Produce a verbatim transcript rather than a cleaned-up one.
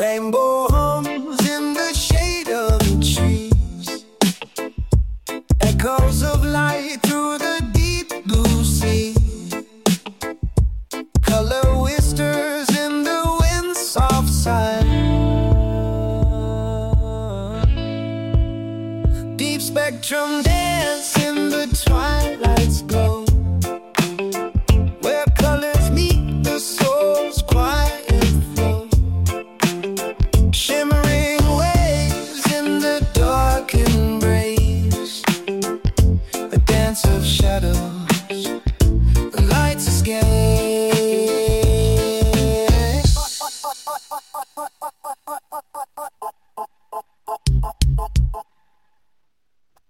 Rainbow homes in the shade of the trees, echoes of light through the deep blue sea. Color whispers in the wind's soft sigh. Deep spectrum dance in the twilight's glow, where colors meet the soul's quiet flow. Shimmering waves in the dark embrace, a dance of shadows, the lights are scared.